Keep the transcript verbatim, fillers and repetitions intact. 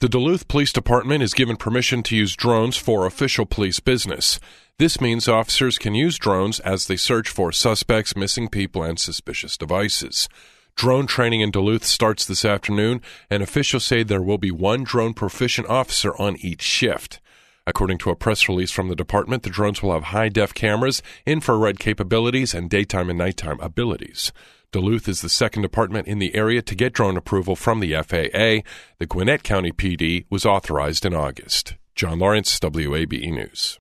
The Duluth Police Department is given permission to use drones for official police business. This means officers can use drones as they search for suspects, missing people, and suspicious devices. Drone training in Duluth starts this afternoon, and officials say there will be one drone proficient officer on each shift. According to a press release from the department, the drones will have high-def cameras, infrared capabilities, and daytime and nighttime abilities. Duluth is the second department in the area to get drone approval from the F A A. The Gwinnett County P D was authorized in August. John Lawrence, W A B E News.